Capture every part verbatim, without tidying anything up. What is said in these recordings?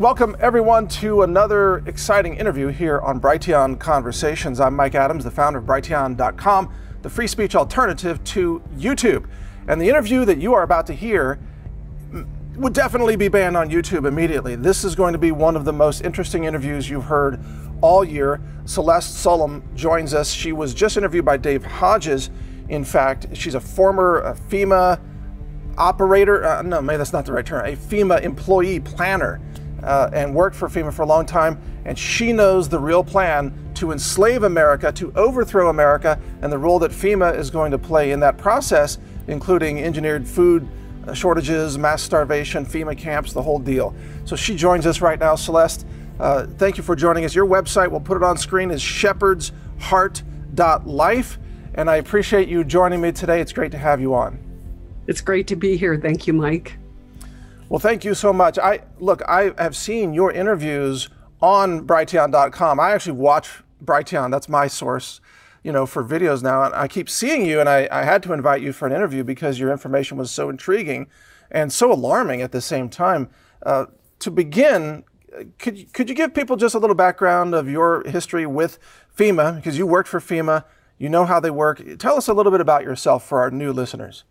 Welcome everyone to another exciting interview here on Brighteon Conversations. I'm Mike Adams, the founder of Brighteon dot com, the free speech alternative to YouTube. And the interview that you are about to hear would definitely be banned on YouTube immediately. This is going to be one of the most interesting interviews you've heard all year. Celeste Solum joins us. She was just interviewed by Dave Hodges. In fact, she's a former uh, FEMA operator, uh, no, maybe that's not the right term, a FEMA employee planner. Uh, and worked for FEMA for a long time, and she knows the real plan to enslave America, to overthrow America, and the role that FEMA is going to play in that process, including engineered food shortages, mass starvation, FEMA camps, the whole deal. So she joins us right now. Celeste, uh, thank you for joining us. Your website, we'll put it on screen, is shepherds heart dot life, and I appreciate you joining me today. It's great to have you on. It's great to be here. Thank you, Mike. Well, thank you so much. I look, I have seen your interviews on Brighteon dot com. I actually watch Brighteon. That's my source, you know, for videos now. And I keep seeing you, and I, I had to invite you for an interview because your information was so intriguing and so alarming at the same time. Uh, to begin, could you, could you give people just a little background of your history with FEMA? Because you worked for FEMA, you know how they work. Tell us a little bit about yourself for our new listeners.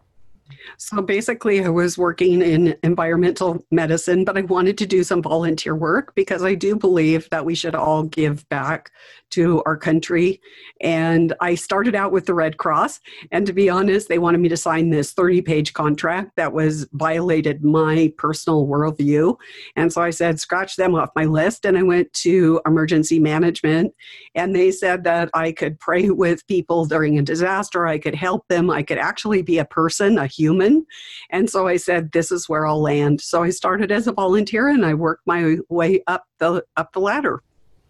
So basically, I was working in environmental medicine, but I wanted to do some volunteer work because I do believe that we should all give back to our country. And I started out with the Red Cross. And to be honest, they wanted me to sign this thirty page contract that was violated my personal worldview. And so I said, scratch them off my list. And I went to emergency management. And they said that I could pray with people during a disaster. I could help them. I could actually be a person, a human. And so I said, this is where I'll land. So I started as a volunteer and I worked my way up the up the ladder.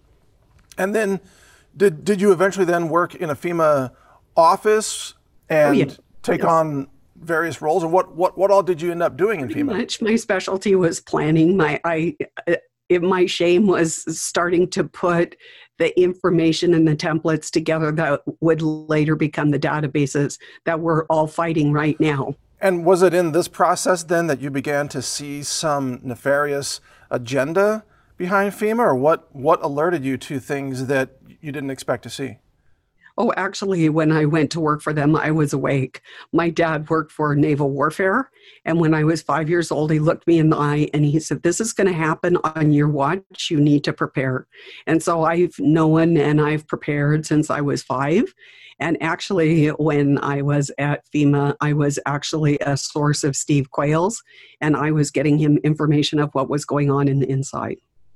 And then did did you eventually then work in a FEMA office and oh, yeah. take yes. on various roles? Or what, what, what all did you end up doing in Pretty FEMA? Much my specialty was planning. My I it, my shame was starting to put the information and the templates together that would later become the databases that we're all fighting right now. And was it in this process then that you began to see some nefarious agenda behind FEMA, or what, what alerted you to things that you didn't expect to see? Oh, actually, when I went to work for them, I was awake. My dad worked for naval warfare. And when I was five years old, he looked me in the eye and he said, this is going to happen on your watch. You need to prepare. And so I've known and I've prepared since I was five. And actually, when I was at FEMA, I was actually a source of Steve Quayle's, and I was getting him information of what was going on in the inside.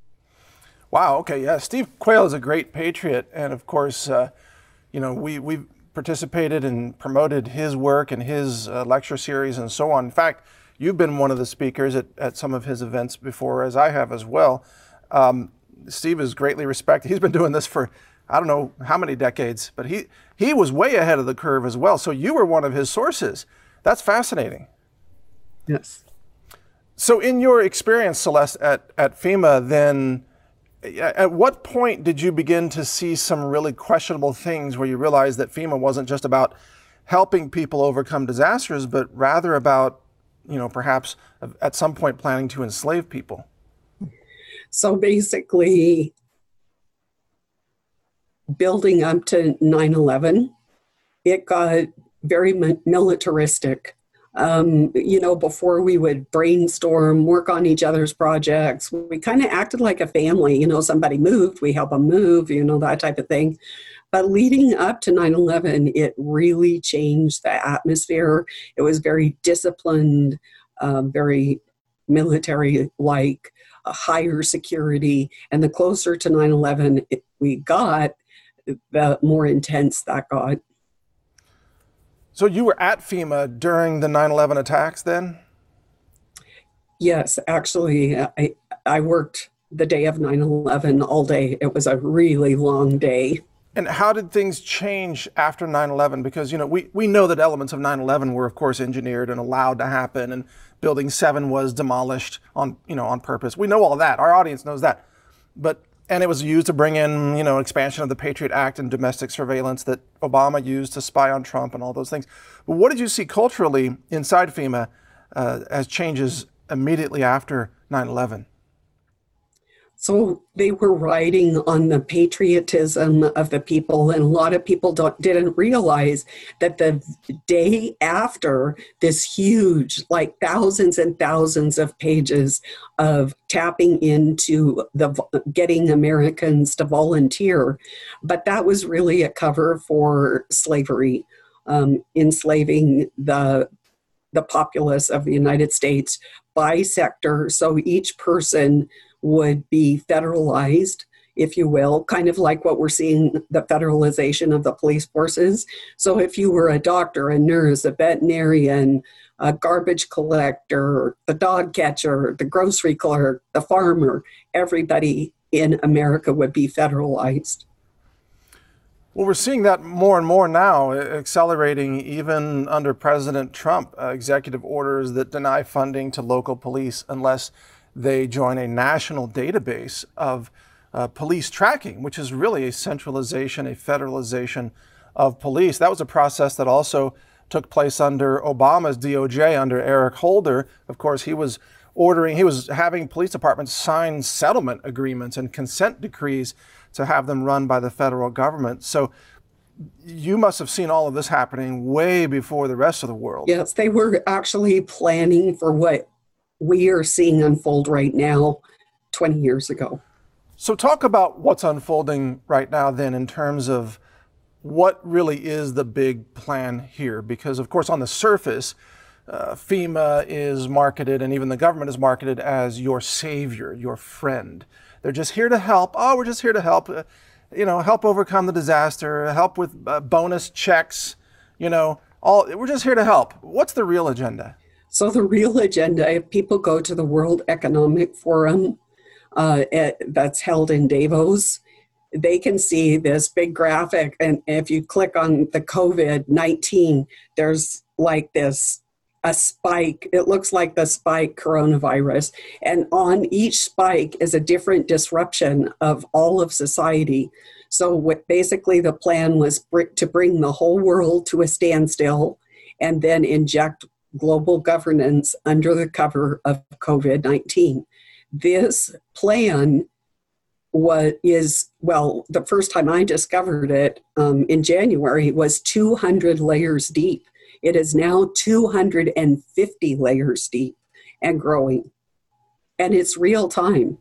Wow, okay, yeah. Steve Quayle is a great patriot. And of course, uh, you know, we, we've participated and promoted his work and his uh, lecture series and so on. In fact, you've been one of the speakers at, at some of his events before, as I have as well. Um, Steve is greatly respected. He's been doing this for, I don't know how many decades, but he, he was way ahead of the curve as well. So you were one of his sources. That's fascinating. Yes. So in your experience, Celeste, at, at FEMA, then, at what point did you begin to see some really questionable things where you realized that FEMA wasn't just about helping people overcome disasters, but rather about, you know, perhaps at some point planning to enslave people? So basically, building up to nine eleven, it got very militaristic. Um, you know, before we would brainstorm, work on each other's projects, we kind of acted like a family. You know, somebody moved, we help them move, you know, that type of thing. But leading up to nine eleven, it really changed the atmosphere. It was very disciplined, um, very military-like, uh, higher security. And the closer to nine eleven we got, the more intense that got. So you were at FEMA during the nine eleven attacks then? Yes, actually, I, I worked the day of nine eleven all day. It was a really long day. And how did things change after nine eleven? Because, you know, we, we know that elements of nine eleven were, of course, engineered and allowed to happen, and Building seven was demolished on, you know, on purpose. We know all that. Our audience knows that. But And it was used to bring in, you know, expansion of the Patriot Act and domestic surveillance that Obama used to spy on Trump and all those things. But what did you see culturally inside FEMA uh, as changes immediately after nine eleven? So they were riding on the patriotism of the people, and a lot of people don't, didn't realize that the day after this huge, like thousands and thousands of pages of tapping into the getting Americans to volunteer, but that was really a cover for slavery, um, enslaving the the populace of the United States by sector. So each person would be federalized, if you will, kind of like what we're seeing, the federalization of the police forces. So if you were a doctor, a nurse, a veterinarian, a garbage collector, the dog catcher, the grocery clerk, the farmer, everybody in America would be federalized. Well, we're seeing that more and more now, accelerating even under President Trump, uh, executive orders that deny funding to local police unless they join a national database of uh, police tracking, which is really a centralization, a federalization of police. That was a process that also took place under Obama's D O J, under Eric Holder. Of course, he was ordering, he was having police departments sign settlement agreements and consent decrees to have them run by the federal government. So you must have seen all of this happening way before the rest of the world. Yes, they were actually planning for what we are seeing unfold right now twenty years ago. So talk about what's unfolding right now then in terms of what really is the big plan here, because of course on the surface, uh, FEMA is marketed and even the government is marketed as your savior, your friend. They're just here to help. Oh, we're just here to help, uh, you know, help overcome the disaster, help with uh, bonus checks, you know, all. We're just here to help. What's the real agenda? So the real agenda, if people go to the World Economic Forum uh, at, that's held in Davos, they can see this big graphic. And if you click on the COVID nineteen, there's like this, a spike. It looks like the spike coronavirus. And on each spike is a different disruption of all of society. So what basically the plan was br- to bring the whole world to a standstill and then inject global governance under the cover of COVID nineteen. This plan was, is, well, the first time I discovered it um, in January was two hundred layers deep. It is now two hundred fifty layers deep and growing. And it's real time.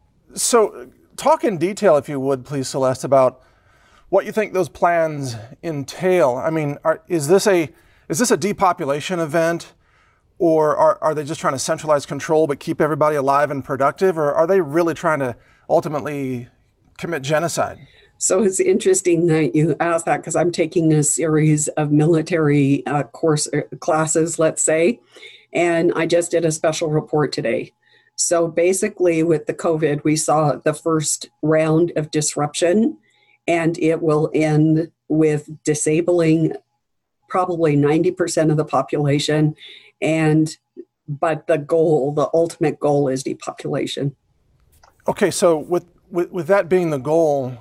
So talk in detail, if you would, please, Celeste, about what you think those plans entail. I mean, are, is this a Is this a depopulation event, or are, are they just trying to centralize control but keep everybody alive and productive, or are they really trying to ultimately commit genocide? So it's interesting that you asked that, because I'm taking a series of military uh, course uh, classes, let's say, and I just did a special report today. So basically with the COVID, we saw the first round of disruption, and it will end with disabling probably ninety percent of the population. And, but the goal, the ultimate goal is depopulation. Okay, so with, with, with that being the goal,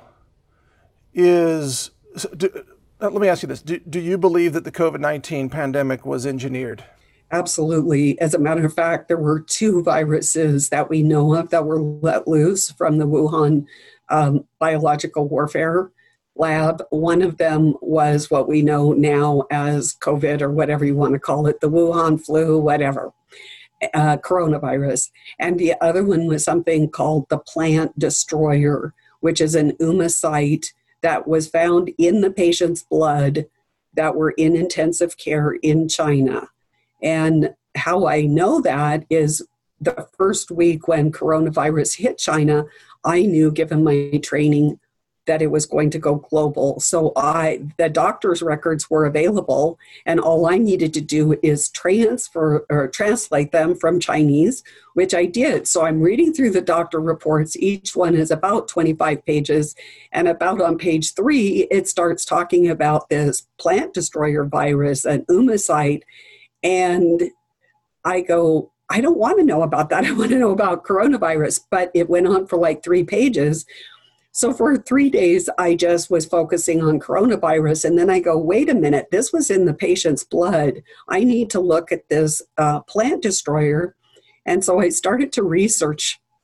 is, do, let me ask you this, do, do you believe that the COVID nineteen pandemic was engineered? Absolutely. As a matter of fact, there were two viruses that we know of that were let loose from the Wuhan um, biological warfare lab. One of them was what we know now as COVID, or whatever you want to call it, the Wuhan flu, whatever, uh, coronavirus. And the other one was something called the plant destroyer, which is an oomocyte that was found in the patient's blood that were in intensive care in China. And how I know that is the first week when coronavirus hit China, I knew, given my training, that it was going to go global. So I, the doctor's records were available, and all I needed to do is transfer or translate them from Chinese, which I did. So I'm reading through the doctor reports. Each one is about twenty-five pages. And about on page three, it starts talking about this plant destroyer virus, an oomocyte. And I go, I don't want to know about that. I want to know about coronavirus. But it went on for like three pages. So for three days, I just was focusing on coronavirus. And then I go, wait a minute, this was in the patient's blood. I need to look at this uh, plant destroyer. And so I started to research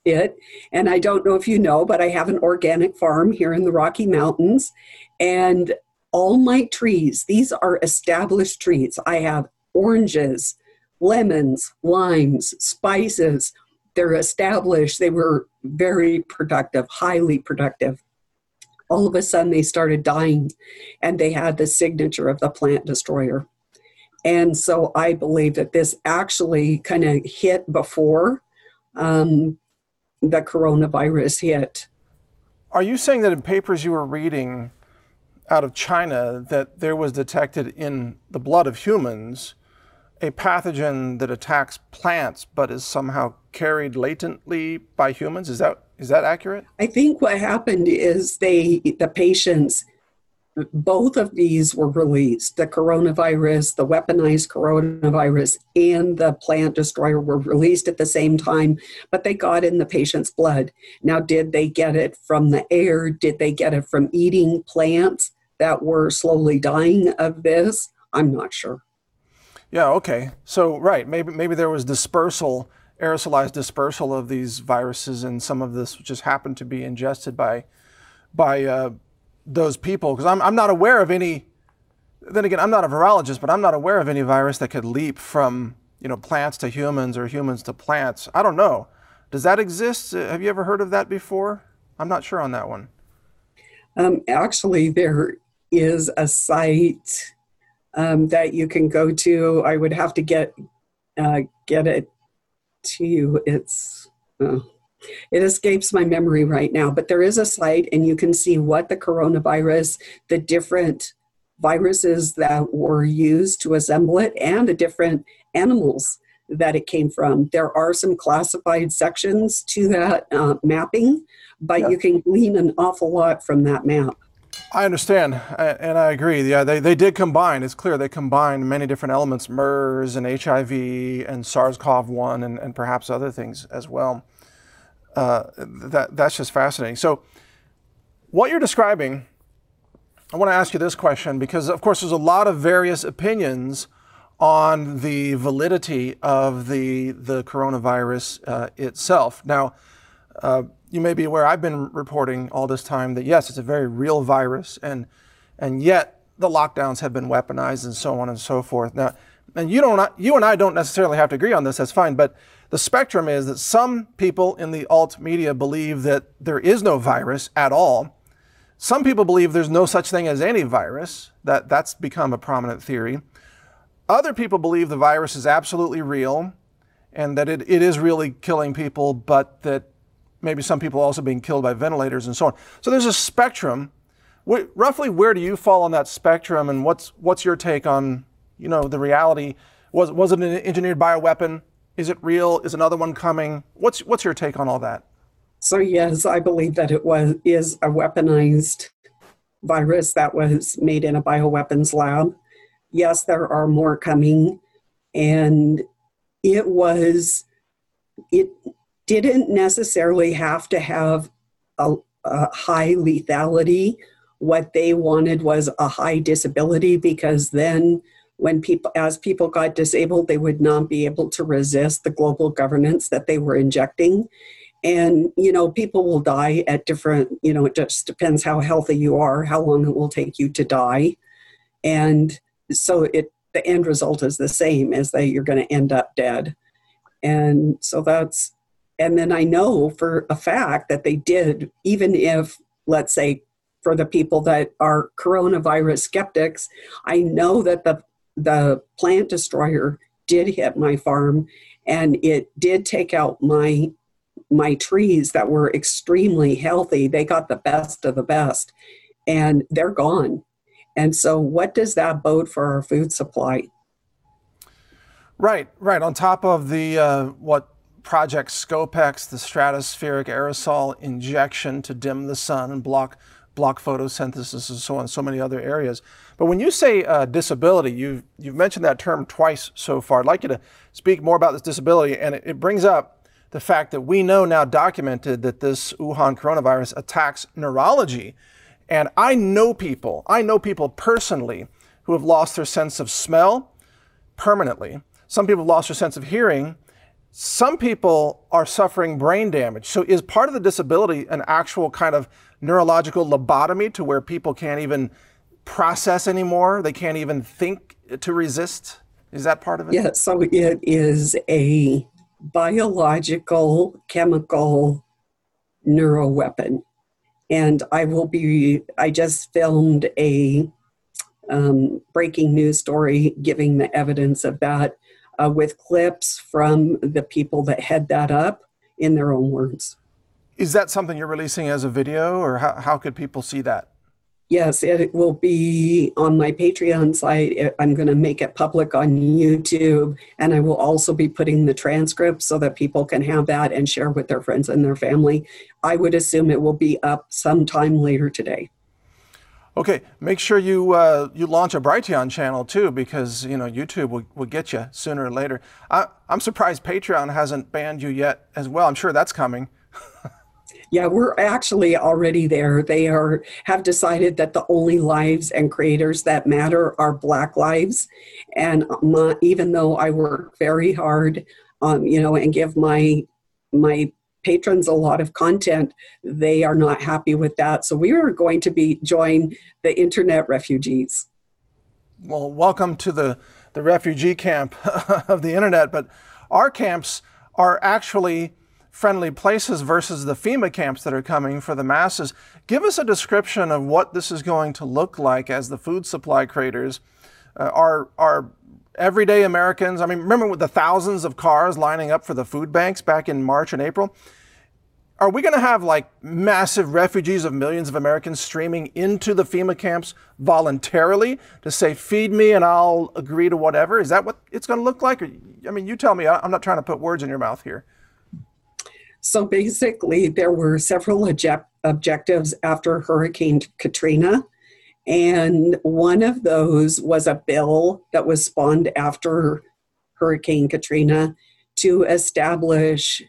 it. And I don't know if you know, but I have an organic farm here in the Rocky Mountains. And all my trees, these are established trees. I have oranges, lemons, limes, spices. They're established. They were very productive, highly productive. All of a sudden they started dying, and they had the signature of the plant destroyer. And so I believe that this actually kind of hit before um, the coronavirus hit. Are you saying that in papers you were reading out of China that there was detected in the blood of humans a pathogen that attacks plants but is somehow carried latently by humans? Is that is that accurate? I think what happened is they, the patients, both of these were released. The coronavirus, the weaponized coronavirus, and the plant destroyer were released at the same time, but they got in the patient's blood. Now, did they get it from the air? Did they get it from eating plants that were slowly dying of this? I'm not sure. Yeah, okay. So, right, maybe maybe there was dispersal, aerosolized dispersal of these viruses, and some of this just happened to be ingested by by uh, those people. Because I'm I'm not aware of any. Then again, I'm not a virologist, but I'm not aware of any virus that could leap from you know plants to humans or humans to plants. I don't know. Does that exist? Have you ever heard of that before? I'm not sure on that one. Um, actually, there is a site um, that you can go to. I would have to get uh, get it to you. It's uh, it escapes my memory right now, but there is a site, and you can see what the coronavirus, the different viruses that were used to assemble it, and the different animals that it came from. There are some classified sections to that uh, mapping, but yeah. You can glean an awful lot from that map. I understand, and I agree. Yeah, they, they did combine, it's clear, they combined many different elements, MERS and H I V and SARS CoV one and, and perhaps other things as well. Uh, that, that's just fascinating. So what you're describing, I want to ask you this question, because of course there's a lot of various opinions on the validity of the, the coronavirus uh, itself. Now, uh, you may be aware, I've been reporting all this time that yes, it's a very real virus, and and yet the lockdowns have been weaponized and so on and so forth. Now, and you don't, you and I don't necessarily have to agree on this, that's fine, but the spectrum is that some people in the alt media believe that there is no virus at all. Some people believe there's no such thing as any virus. That, that's become a prominent theory. Other people believe the virus is absolutely real and that it, it is really killing people, but that maybe some people are also being killed by ventilators and so on. So there's a spectrum. Wh- roughly where do you fall on that spectrum, and what's what's your take on, you know, the reality? Was was it an engineered bioweapon? Is it real? Is another one coming? What's what's your take on all that? So yes, I believe that it was is a weaponized virus that was made in a bioweapons lab. Yes, there are more coming, and it was it didn't necessarily have to have a, a high lethality. What they wanted was a high disability, because then when people, as people got disabled, they would not be able to resist the global governance that they were injecting. And, you know, people will die at different, you know, it just depends how healthy you are, how long it will take you to die. And so it, the end result is the same, as that you're going to end up dead. And so that's, and then I know for a fact that they did, even if, let's say, for the people that are coronavirus skeptics, I know that the the plant destroyer did hit my farm, and it did take out my my trees that were extremely healthy. They got the best of the best, and they're gone. And so what does that bode for our food supply? Right, right. On top of the, uh, what, Project Scopex, the stratospheric aerosol injection to dim the sun and block block photosynthesis and so on, so many other areas. But when you say uh, disability, you've, you've mentioned that term twice so far. I'd like you to speak more about this disability, and it, it brings up the fact that we know now, documented, that this Wuhan coronavirus attacks neurology. And I know people, I know people personally who have lost their sense of smell permanently. Some people have lost their sense of hearing, some people are suffering brain damage. So is part of the disability an actual kind of neurological lobotomy to where people can't even process anymore? They can't even think to resist? Is that part of it? Yeah, so it is a biological, chemical neuroweapon. And I will be, I just filmed a um, breaking news story giving the evidence of that uh, with clips from the people that head that up in their own words. Is that something you're releasing as a video, or how, how could people see that? Yes, it will be on my Patreon site. I'm going to make it public on YouTube, and I will also be putting the transcript so that people can have that and share with their friends and their family. I would assume it will be up sometime later today. Okay, make sure you uh, you launch a Brighteon channel too, because you know YouTube will, will get you sooner or later. I, I'm surprised Patreon hasn't banned you yet as well. I'm sure that's coming. Yeah, we're actually already there. They are have decided that the only lives and creators that matter are Black lives. And my, even though I work very hard, um, you know, and give my my patrons a lot of content, they are not happy with that. So we are going to be join the internet refugees. Well, welcome to the the refugee camp of the internet. But our camps are actually friendly places versus the FEMA camps that are coming for the masses. Give us a description of what this is going to look like as the food supply creators uh, are, are everyday Americans. I mean, remember with the thousands of cars lining up for the food banks back in March and April? Are we going to have like massive refugees of millions of Americans streaming into the FEMA camps voluntarily to say, feed me and I'll agree to whatever? Is that what it's going to look like? Or, I mean, you tell me. I'm not trying to put words in your mouth here. So basically, there were several object objectives after Hurricane Katrina. And one of those was a bill that was spawned after Hurricane Katrina to establish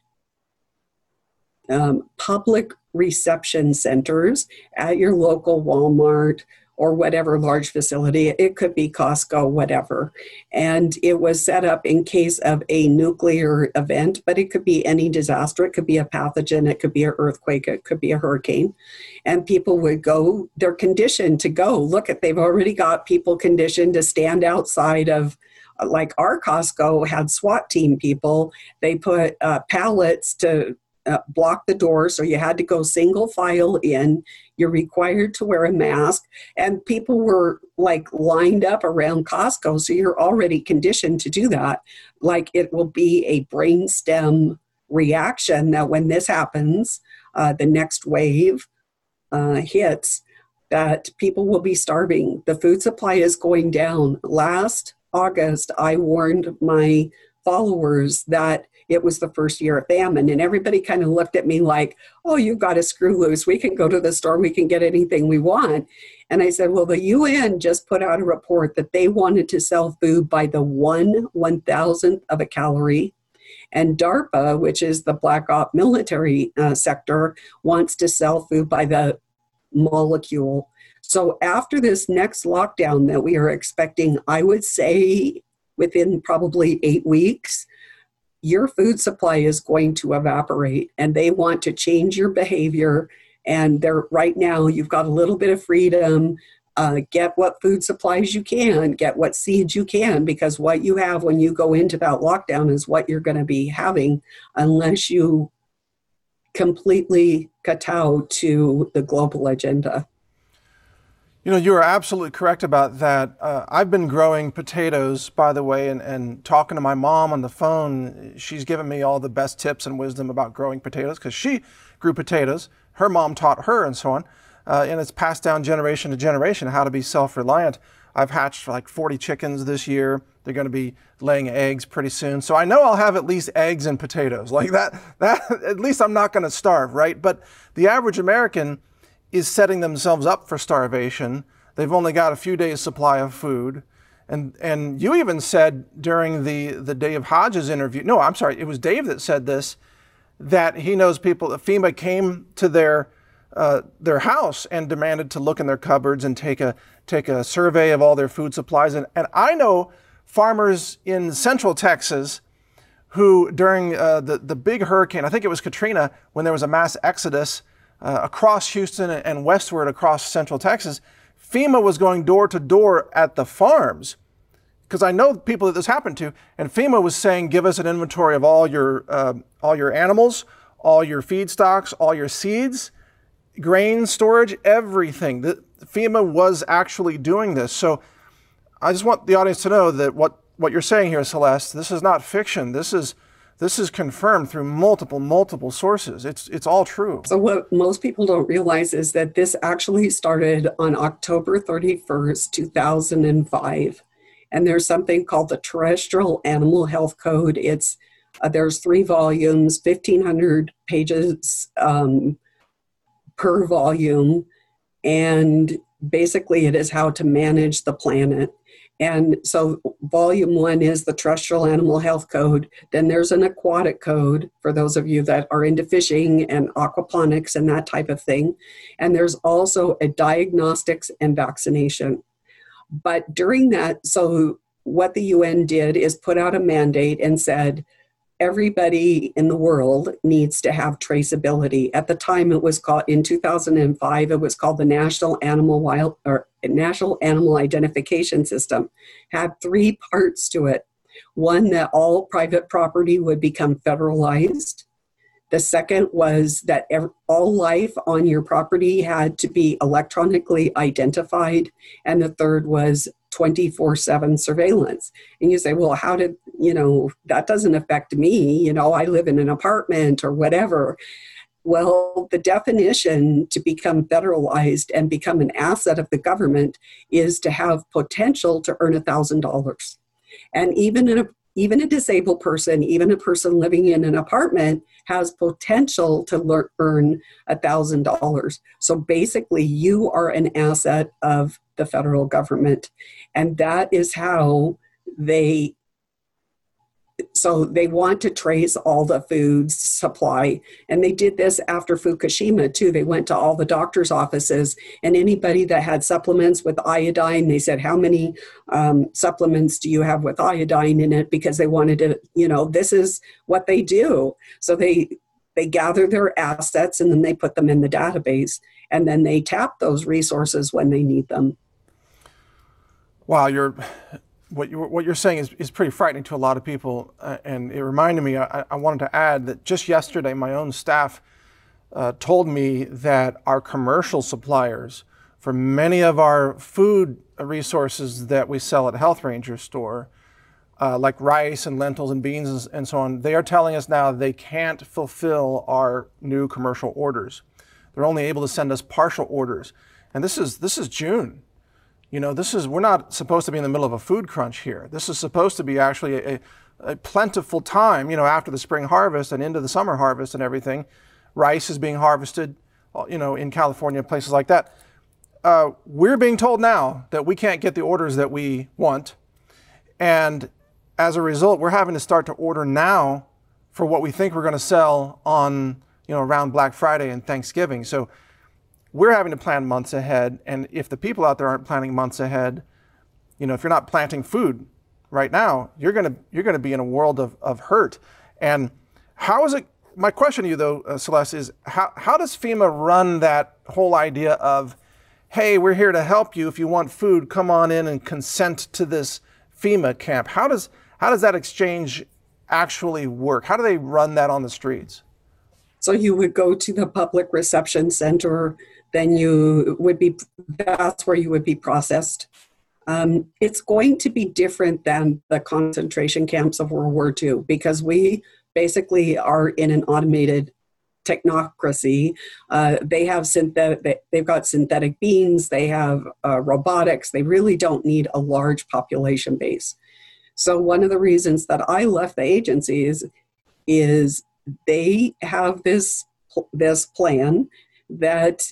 um, public reception centers at your local Walmart or whatever large facility. It could be Costco, whatever. And it was set up in case of a nuclear event, but it could be any disaster. It could be a pathogen, it could be an earthquake, it could be a hurricane. And people would go, they're conditioned to go. Look at, they've already got people conditioned to stand outside of, like our Costco had SWAT team people. They put uh, pallets to uh, block the door, so you had to go single file in. You're required to wear a mask, and people were like lined up around Costco, so you're already conditioned to do that. Like it will be a brainstem reaction that when this happens, uh, the next wave uh, hits, that people will be starving. The food supply is going down. Last August, I warned my followers that it was the first year of famine, and everybody kind of looked at me like, oh, you've got to screw loose. We can go to the store. We can get anything we want. And I said, well, the U N just put out a report that they wanted to sell food by the one one thousandth of a calorie. And DARPA, which is the Black Op military uh, sector, wants to sell food by the molecule. So after this next lockdown that we are expecting, I would say within probably eight weeks, your food supply is going to evaporate, and they want to change your behavior. And they're right now, you've got a little bit of freedom. Uh, get what food supplies you can, get what seeds you can, because what you have when you go into that lockdown is what you're going to be having unless you completely kowtow to the global agenda. You know, you are absolutely correct about that. Uh, I've been growing potatoes, by the way, and, and talking to my mom on the phone. She's given me all the best tips and wisdom about growing potatoes because she grew potatoes. Her mom taught her and so on. Uh, and it's passed down generation to generation how to be self-reliant. I've hatched like forty chickens this year. They're going to be laying eggs pretty soon. So I know I'll have at least eggs and potatoes like that. That at least I'm not going to starve, right? But the average American is setting themselves up for starvation. They've only got a few days supply of food. And and you even said during the, the Dave Hodges interview, no, I'm sorry, it was Dave that said this, that he knows people, FEMA came to their uh, their house and demanded to look in their cupboards and take a take a survey of all their food supplies. And, and I know farmers in Central Texas who during uh, the, the big hurricane, I think it was Katrina, when there was a mass exodus uh, across Houston and westward across central Texas, FEMA was going door to door at the farms, because I know people that this happened to, and FEMA was saying, give us an inventory of all your, uh, all your animals, all your feedstocks, all your seeds, grain storage, everything. The, FEMA was actually doing this. So I just want the audience to know that what, what you're saying here, Celeste, this is not fiction. This is, this is confirmed through multiple, multiple sources. It's, it's all true. So what most people don't realize is that this actually started on October thirty-first, two thousand five. And there's something called the Terrestrial Animal Health Code. It's uh, there's three volumes, fifteen hundred pages um, per volume, and basically it is how to manage the planet. And so volume one is the Terrestrial Animal Health Code. Then there's an aquatic code for those of you that are into fishing and aquaponics and that type of thing. And there's also a diagnostics and vaccination. But during that, so what the U N did is put out a mandate and said, everybody in the world needs to have traceability. At the time, it was called, in two thousand five, it was called the National Animal Wild or National Animal Identification System. Had three parts to it. One, that all private property would become federalized. The second was that every, all life on your property had to be electronically identified. And the third was twenty-four seven surveillance. And you say, well, how did, you know, that doesn't affect me. You know, I live in an apartment or whatever. Well, the definition to become federalized and become an asset of the government is to have potential to earn one thousand dollars. And even in a Even a disabled person, even a person living in an apartment has potential to learn, earn one thousand dollars. So basically, you are an asset of the federal government. And that is how they, so they want to trace all the food supply. And they did this after Fukushima too. They went to all the doctor's offices, and anybody that had supplements with iodine, they said, how many um, supplements do you have with iodine in it? Because they wanted to, you know, this is what they do. So they, they gather their assets and then they put them in the database, and then they tap those resources when they need them. Wow, you're... What you're, what you're saying is, is pretty frightening to a lot of people, uh, and it reminded me, I, I wanted to add that just yesterday my own staff uh, told me that our commercial suppliers for many of our food resources that we sell at Health Ranger store, uh, like rice and lentils and beans and, and so on, they are telling us now they can't fulfill our new commercial orders. They're only able to send us partial orders. And this is, this is June. You know, this is, we're not supposed to be in the middle of a food crunch here. This is supposed to be actually a, a plentiful time, you know, after the spring harvest and into the summer harvest and everything. Rice is being harvested, you know, in California, places like that. Uh, we're being told now that we can't get the orders that we want. And as a result, we're having to start to order now for what we think we're going to sell on, you know, around Black Friday and Thanksgiving. So we're having to plan months ahead, and if the people out there aren't planning months ahead, you know, if you're not planting food right now, you're gonna you're gonna be in a world of, of hurt. And how is it? My question to you though, uh, Celeste, is how how does FEMA run that whole idea of, hey, we're here to help you. If you want food, come on in and consent to this FEMA camp. How does how does that exchange actually work? How do they run that on the streets? So you would go to the public reception center, then you would be, that's where you would be processed. Um, it's going to be different than the concentration camps of World War Two, because we basically are in an automated technocracy. Uh, they have synthetic, they've got synthetic beans, they have uh, robotics, they really don't need a large population base. So one of the reasons that I left the agencies is they have this, this plan that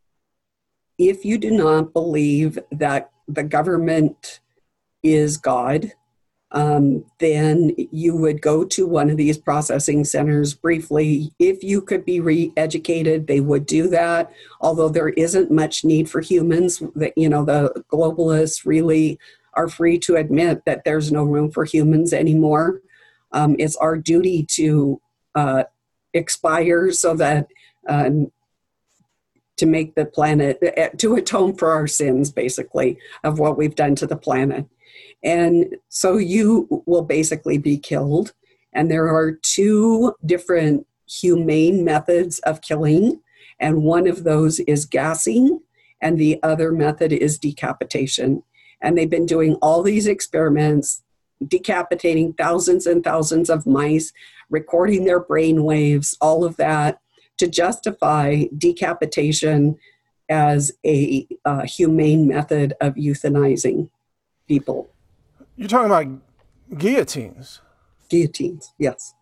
if you do not believe that the government is God, um, then you would go to one of these processing centers briefly. If you could be re-educated, they would do that, although there isn't much need for humans. That, you know, the globalists really are free to admit that there's no room for humans anymore. Um, it's our duty to uh, expire so that um, to make the planet, to atone for our sins, basically, of what we've done to the planet. And so you will basically be killed. And there are two different humane methods of killing. And one of those is gassing, and the other method is decapitation. And they've been doing all these experiments, decapitating thousands and thousands of mice, recording their brain waves, all of that, to justify decapitation as a uh, humane method of euthanizing people. You're talking about guillotines. Guillotines, yes.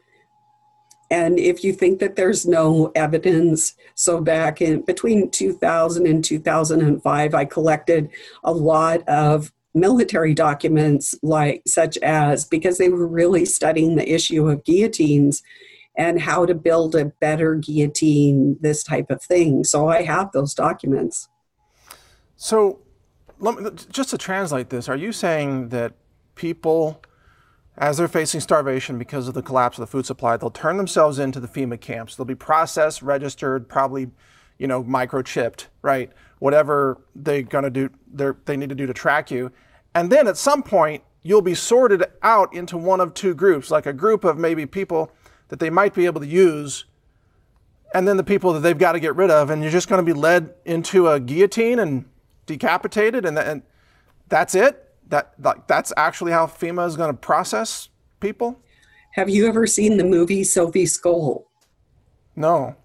And if you think that there's no evidence, so back in between two thousand and two thousand five, I collected a lot of military documents, like such as, because they were really studying the issue of guillotines and how to build a better guillotine, this type of thing. So I have those documents. So let me, just to translate this, are you saying that people, as they're facing starvation because of the collapse of the food supply, they'll turn themselves into the FEMA camps? They'll be processed, registered, probably, you know, microchipped, right? Whatever they're gonna do, they're, they need to do to track you. And then at some point, you'll be sorted out into one of two groups, like a group of maybe people that they might be able to use, and then the people that they've got to get rid of, and you're just gonna be led into a guillotine and decapitated, and, and that's it? That, like, that's actually how FEMA is going to process people? Have you ever seen the movie Sophie Scholl? No.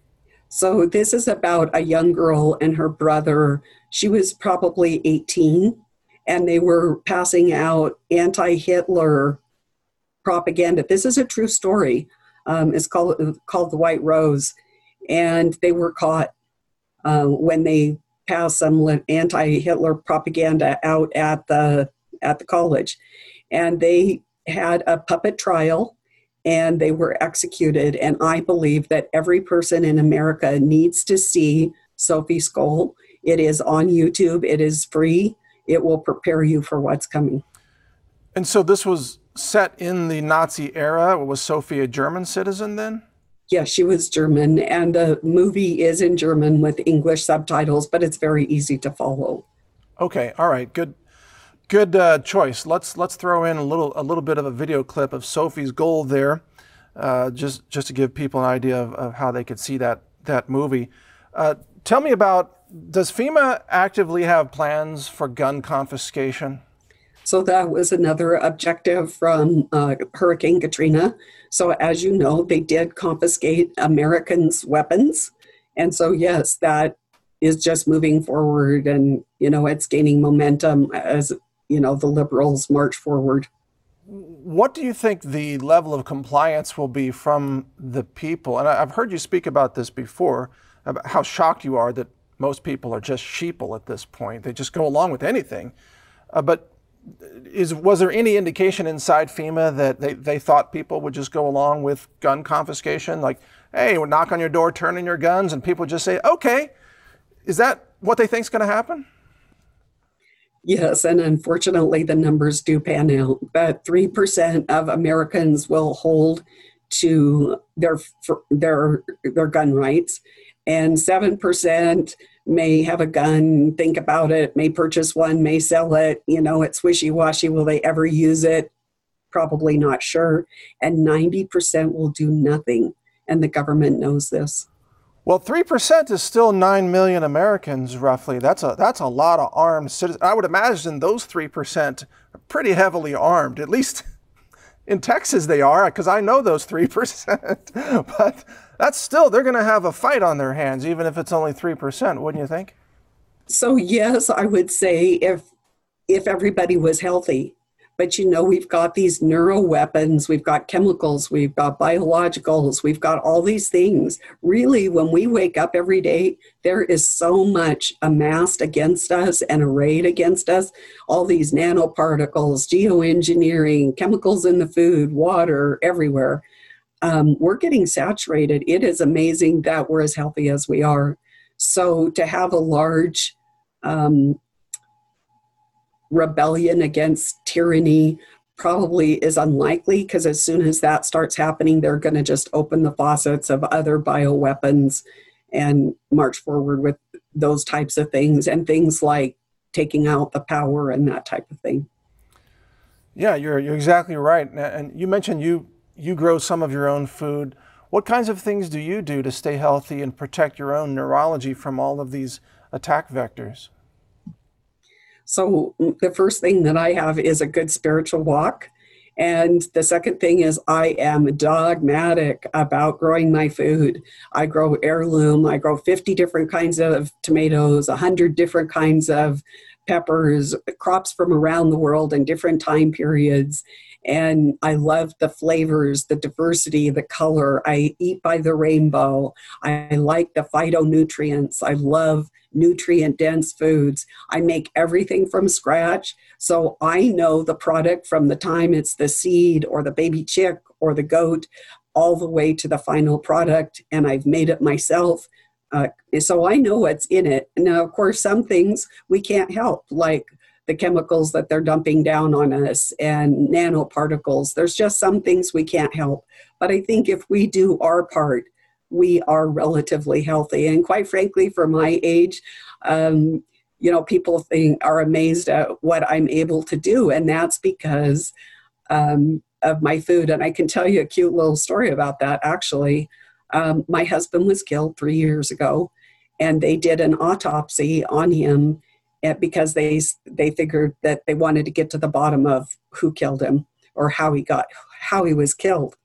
So this is about a young girl and her brother. She was probably eighteen, and they were passing out anti-Hitler propaganda. This is a true story. Um, it's called, called The White Rose. And they were caught uh, when they passed some anti-Hitler propaganda out at the at the college, and they had a puppet trial, and they were executed. And I believe that every person in America needs to see Sophie Scholl. It is on YouTube. It is free. It will prepare you for what's coming. And so this was set in the Nazi era. Was Sophie a German citizen then? Yes, she was German, and the movie is in German with English subtitles, but it's very easy to follow. Okay, all right, good, good uh, choice. Let's let's throw in a little a little bit of a video clip of Sophie's Gold there, uh, just just to give people an idea of, of how they could see that that movie. Uh, tell me about, does FEMA actively have plans for gun confiscation? So that was another objective from uh, Hurricane Katrina. So as you know, they did confiscate Americans' weapons. And so, yes, that is just moving forward, and, you know, it's gaining momentum as, you know, the liberals march forward. What do you think the level of compliance will be from the people? And I've heard you speak about this before, about how shocked you are that most people are just sheeple at this point. They just go along with anything. Uh, but Is, was there any indication inside FEMA that they, they thought people would just go along with gun confiscation? Like, hey, we'll knock on your door, turn in your guns, and people just say, okay. Is that what they think is going to happen? Yes, and unfortunately the numbers do pan out. That three percent of Americans will hold to their, their, their gun rights, and seven percent may have a gun, think about it, may purchase one, may sell it. You know, it's wishy-washy. Will they ever use it? Probably not sure. And ninety percent will do nothing. And the government knows this. Well, three percent is still nine million Americans, roughly. That's a, that's a lot of armed citizens. I would imagine those three percent are pretty heavily armed. At least in Texas they are, because I know those three percent. But that's still, they're going to have a fight on their hands, even if it's only three percent, wouldn't you think? So yes, I would say if if everybody was healthy. But, you know, we've got these neuro weapons, we've got chemicals, we've got biologicals, we've got all these things. Really, when we wake up every day, there is so much amassed against us and arrayed against us. All these nanoparticles, geoengineering, chemicals in the food, water, everywhere. Um, we're getting saturated. It is amazing that we're as healthy as we are. So to have a large um, rebellion against tyranny probably is unlikely, because as soon as that starts happening, they're going to just open the faucets of other bioweapons and march forward with those types of things, and things like taking out the power and that type of thing. Yeah, you're you're exactly right. And you mentioned you you grow some of your own food. What kinds of things do you do to stay healthy and protect your own neurology from all of these attack vectors? So the first thing that I have is a good spiritual walk. And the second thing is I am dogmatic about growing my food. I grow heirloom. I grow fifty different kinds of tomatoes, one hundred different kinds of peppers, crops from around the world in different time periods. And I love the flavors, the diversity, the color. I eat by the rainbow. I like the phytonutrients. I love nutrient-dense foods. I make everything from scratch, so I know the product from the time it's the seed or the baby chick or the goat all the way to the final product, and I've made it myself. Uh, so I know what's in it. Now, of course, some things we can't help, like the chemicals that they're dumping down on us and nanoparticles. There's just some things we can't help. But I think if we do our part, we are relatively healthy. And quite frankly, for my age, um, you know, people think are amazed at what I'm able to do. And that's because um, of my food. And I can tell you a cute little story about that, actually. Um, my husband was killed three years ago, and they did an autopsy on him because they they figured that they wanted to get to the bottom of who killed him or how he got how he was killed.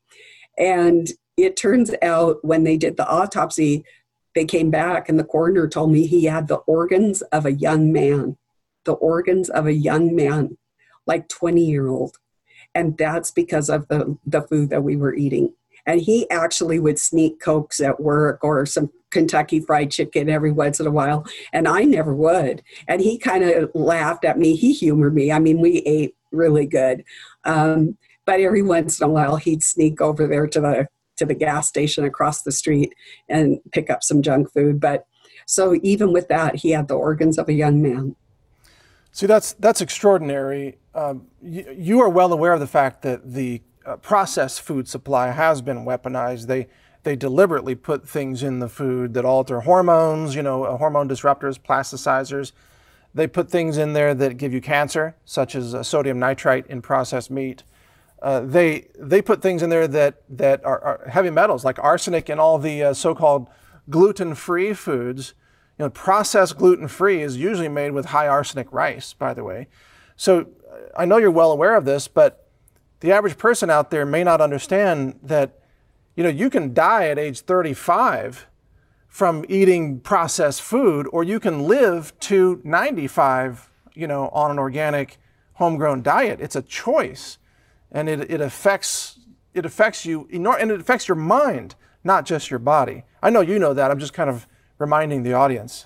And it turns out when they did the autopsy, they came back and the coroner told me he had the organs of a young man, the organs of a young man, like twenty-year-old. And that's because of the, the food that we were eating. And he actually would sneak Cokes at work or some Kentucky Fried Chicken every once in a while, and I never would. And he kind of laughed at me. He humored me. I mean, we ate really good. Um, but every once in a while, he'd sneak over there to the to the gas station across the street and pick up some junk food. But so even with that, he had the organs of a young man. See, that's that's extraordinary. Um, you, you are well aware of the fact that the uh, processed food supply has been weaponized. They they deliberately put things in the food that alter hormones, you know, uh, hormone disruptors, plasticizers. They put things in there that give you cancer, such as uh, sodium nitrite in processed meat. Uh, they they put things in there that that are, are heavy metals, like arsenic, in all the uh, so-called gluten-free foods. You know, processed gluten-free is usually made with high arsenic rice, by the way. So I know you're well aware of this, but the average person out there may not understand that, you know, you can die at age thirty-five from eating processed food, or you can live to ninety-five, you know, on an organic, homegrown diet. It's a choice, and it, it affects it affects you, and it affects your mind, not just your body. I know you know that. I'm just kind of reminding the audience.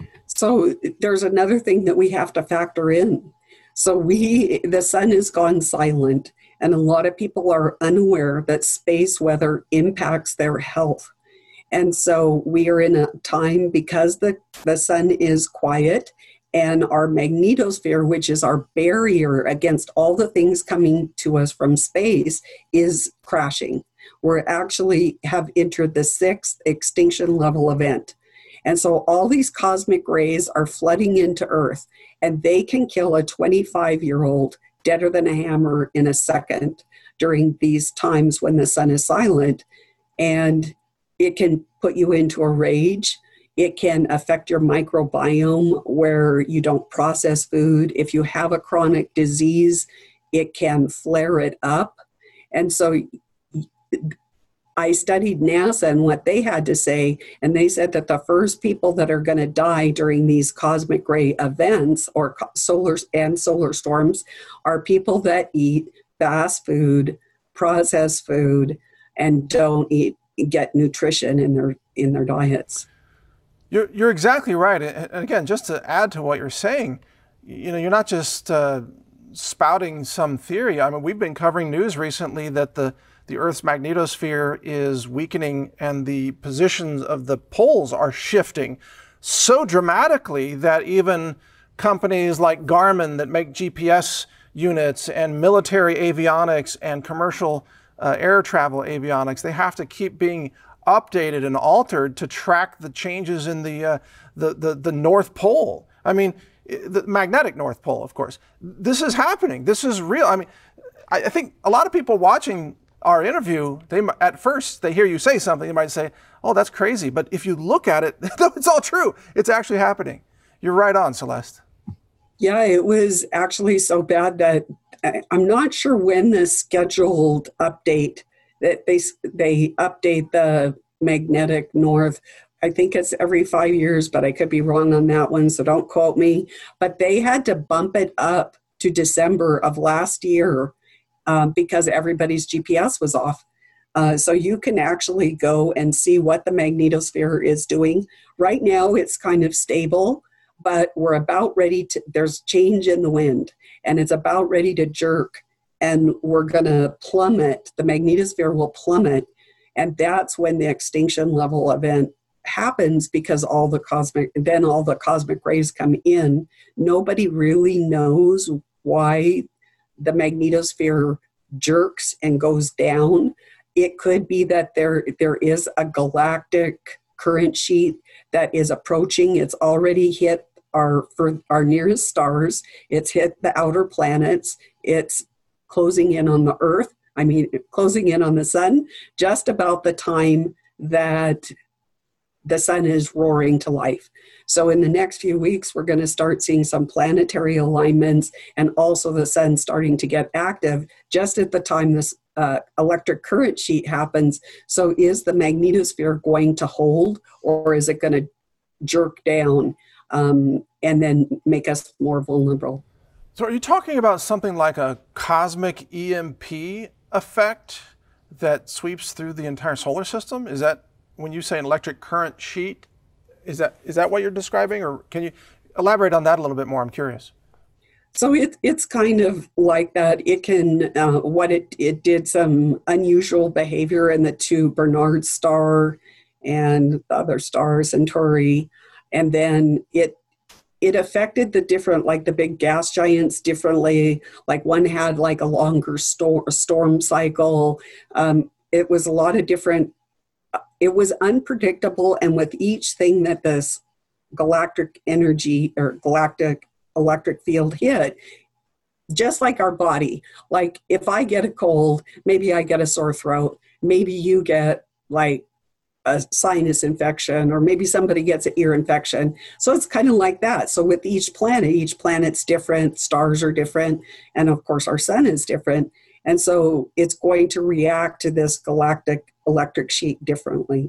So there's another thing that we have to factor in. So we, the sun has gone silent, and a lot of people are unaware that space weather impacts their health. And so we are in a time, because the, the sun is quiet and our magnetosphere, which is our barrier against all the things coming to us from space, is crashing. We actually have entered the sixth extinction level event. And so all these cosmic rays are flooding into Earth, and they can kill a twenty-five-year-old deader than a hammer in a second during these times when the sun is silent. And it can put you into a rage. It can affect your microbiome where you don't process food. If you have a chronic disease, it can flare it up. And so I studied NASA and what they had to say, and they said that the first people that are going to die during these cosmic ray events or solar and solar storms are people that eat fast food, processed food, and don't eat get nutrition in their in their diets. You're you're exactly right. And again, just to add to what you're saying, you know, you're not just uh, spouting some theory. I mean, we've been covering news recently that the The Earth's magnetosphere is weakening and the positions of the poles are shifting so dramatically that even companies like Garmin that make G P S units and military avionics and commercial uh, air travel avionics. They have to keep being updated and altered to track the changes in the, uh, the, the, the North Pole. I mean, the magnetic North Pole, of course. This is happening. This is real. I mean, I, I think a lot of people watching our interview, they at first they hear you say something, they might say, "Oh, that's crazy." But if you look at it, it's all true. It's actually happening. You're right on, Celeste. Yeah, it was actually so bad that I'm not sure when the scheduled update that they they update the magnetic north. I think it's every five years, but I could be wrong on that one, so don't quote me. But they had to bump it up to December of last year um, because everybody's G P S was off. Uh, so you can actually go and see what the magnetosphere is doing. Right now, it's kind of stable, but we're about ready to, there's change in the wind, and it's about ready to jerk, and we're going to plummet. The magnetosphere will plummet, and that's when the extinction level event happens, because all the cosmic, then all the cosmic rays come in. Nobody really knows why the magnetosphere jerks and goes down. It could be that there there is a galactic current sheet that is approaching. It's already hit our for our nearest stars. It's hit the outer planets. It's closing in on the Earth. I mean, closing in on the sun, just about the time that the sun is roaring to life. So in the next few weeks, we're going to start seeing some planetary alignments, and also the sun starting to get active just at the time this uh, electric current sheet happens. So is the magnetosphere going to hold, or is it going to jerk down um, and then make us more vulnerable? So are you talking about something like a cosmic E M P effect that sweeps through the entire solar system? Is that, when you say an electric current sheet, is that is that what you're describing, or can you elaborate on that a little bit more? I'm curious. So it, it's kind of like that. It can, uh, what it, it did some unusual behavior in the two Bernard star and the other star, Centauri, and then it it affected the different, like the big gas giants differently. Like one had like a longer storm, storm cycle. Um, it was a lot of different. It was unpredictable, and with each thing that this galactic energy or galactic electric field hit, just like our body, like if I get a cold, maybe I get a sore throat, maybe you get like a sinus infection, or maybe somebody gets an ear infection. So it's kind of like that. So with each planet, each planet's different, stars are different, and of course our sun is different. And so it's going to react to this galactic electric sheet differently.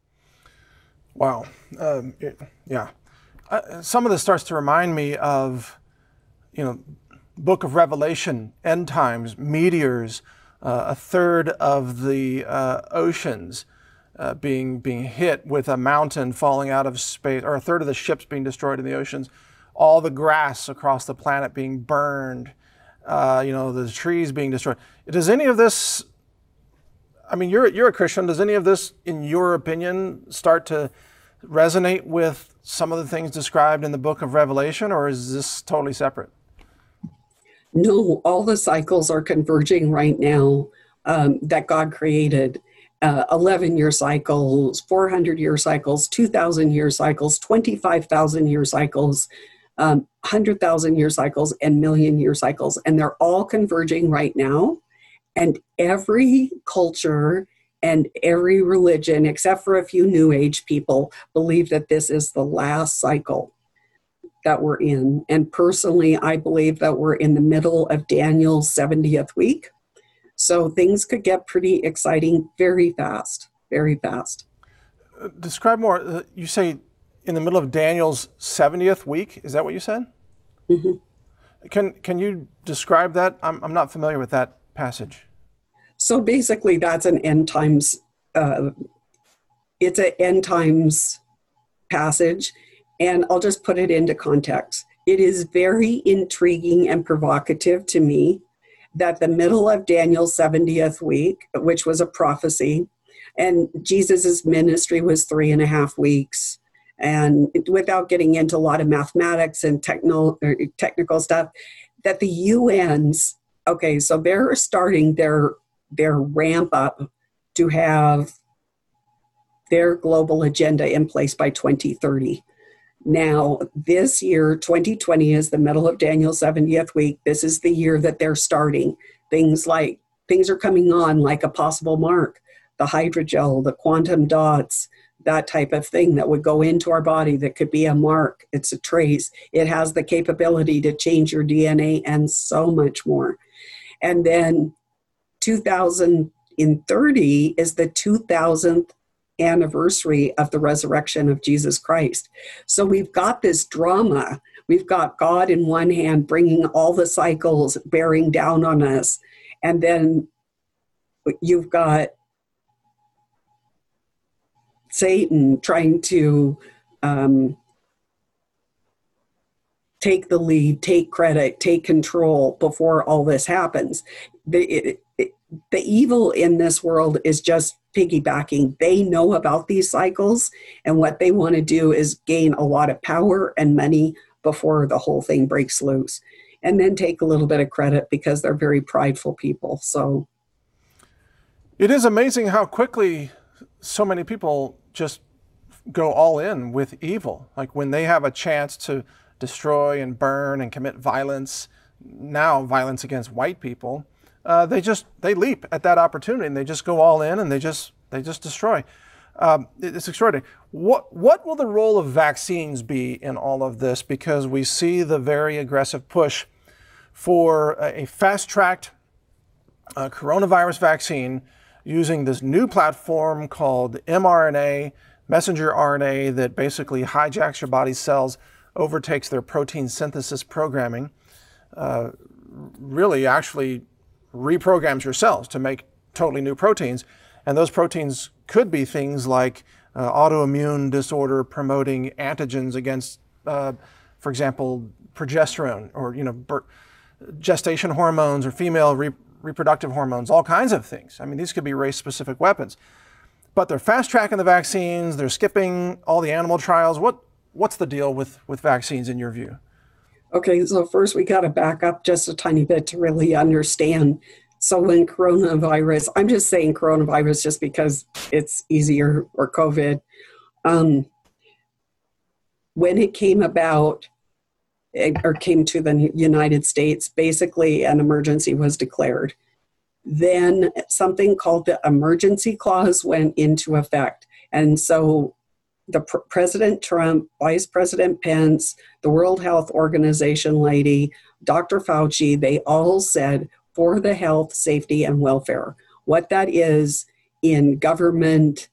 Wow. Um, yeah. Uh, some of this starts to remind me of, you know, Book of Revelation, end times, meteors, uh, a third of the uh, oceans uh, being being hit with a mountain falling out of space, or a third of the ships being destroyed in the oceans, all the grass across the planet being burned, uh, you know, the trees being destroyed. Does any of this, I mean, you're, you're a Christian, does any of this, in your opinion, start to resonate with some of the things described in the Book of Revelation, or is this totally separate? No, all the cycles are converging right now um, that God created. Uh, eleven-year cycles, four hundred year cycles, two thousand year cycles, twenty-five thousand year cycles, um, one hundred thousand year cycles, and million year cycles. And they're all converging right now. And every culture and every religion, except for a few New Age people, believe that this is the last cycle that we're in. And personally, I believe that we're in the middle of Daniel's seventieth week. So things could get pretty exciting very fast, very fast. Uh, describe more. Uh, you say in the middle of Daniel's seventieth week. Is that what you said? Mm-hmm. Can, can you describe that? I'm, I'm not familiar with that passage. So basically that's an end times, uh, it's an end times passage, and I'll just put it into context. It is very intriguing and provocative to me that the middle of Daniel's seventieth week, which was a prophecy, and Jesus's ministry was three and a half weeks. And without getting into a lot of mathematics and techno, technical stuff, that the U N's, okay, so they're starting their their ramp up to have their global agenda in place by twenty thirty. Now, this year, twenty twenty, is the middle of Daniel's seventieth week. This is the year that they're starting. Things like, things are coming on like a possible mark, the hydrogel, the quantum dots, that type of thing that would go into our body that could be a mark. It's a trace. It has the capability to change your D N A and so much more. And then two thousand thirty is the two thousandth anniversary of the resurrection of Jesus Christ. So we've got this drama. We've got God in one hand bringing all the cycles bearing down on us. And then you've got Satan trying to um, take the lead, take credit, take control before all this happens. The, it, it, the evil in this world is just piggybacking. They know about these cycles, and what they want to do is gain a lot of power and money before the whole thing breaks loose, and then take a little bit of credit because they're very prideful people. So it is amazing how quickly so many people just go all in with evil. Like when they have a chance to destroy and burn and commit violence, now violence against white people, uh, they just, they leap at that opportunity and they just go all in and they just, they just destroy. Um, it's extraordinary. What, what will the role of vaccines be in all of this? Because we see the very aggressive push for a, a fast-tracked uh, coronavirus vaccine using this new platform called mRNA, messenger R N A, that basically hijacks your body's cells, overtakes their protein synthesis programming, uh, really actually reprograms your cells to make totally new proteins. And those proteins could be things like uh, autoimmune disorder promoting antigens against, uh, for example, progesterone, or you know, gestation hormones, or female re reproductive hormones, all kinds of things. I mean, these could be race-specific weapons. But they're fast-tracking the vaccines, they're skipping all the animal trials. What, what's the deal with, with vaccines in your view? Okay, so first we got to back up just a tiny bit to really understand. So when coronavirus, I'm just saying coronavirus just because it's easier, or COVID, um, when it came about, or came to the United States, basically an emergency was declared. Then something called the emergency clause went into effect. And so the pr President Trump, Vice President Pence, the World Health Organization lady, Doctor Fauci, they all said for the health, safety, and welfare. What that is in government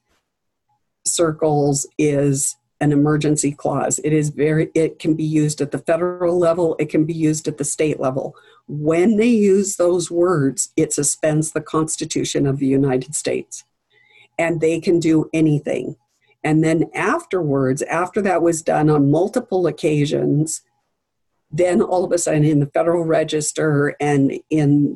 circles is an emergency clause. It is very, it can be used at the federal level, it can be used at the state level. When they use those words, it suspends the Constitution of the United States. And they can do anything. And then afterwards, after that was done on multiple occasions, then all of a sudden in the Federal Register and in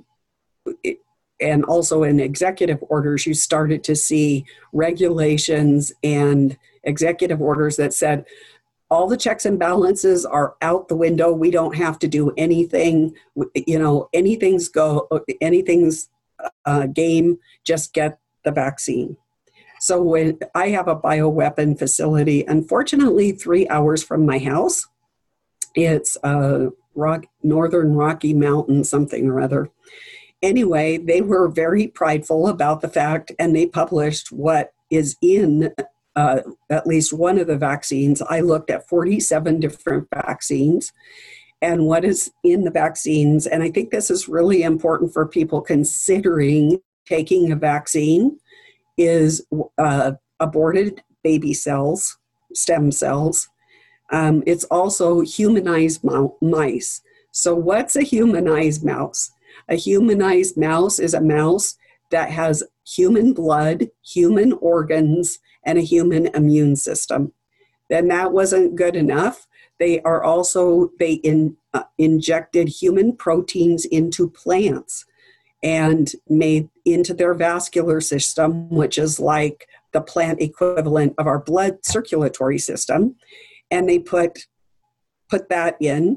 and also in executive orders, you started to see regulations and executive orders that said all the checks and balances are out the window. We don't have to do anything. You know, anything's go, anything's uh, game. Just get the vaccine. So when I have a bioweapon facility, unfortunately, three hours from my house, it's uh, rock, Northern Rocky Mountain something or other. Anyway, they were very prideful about the fact, and they published what is in uh, at least one of the vaccines. I looked at forty-seven different vaccines and what is in the vaccines. And I think this is really important for people considering taking a vaccine is uh, aborted baby cells, stem cells. Um, it's also humanized mice. So what's a humanized mouse? A humanized mouse is a mouse that has human blood, human organs, and a human immune system. Then that wasn't good enough. They are also, they in, uh, injected human proteins into plants and made into their vascular system, which is like the plant equivalent of our blood circulatory system. And they put, put that in.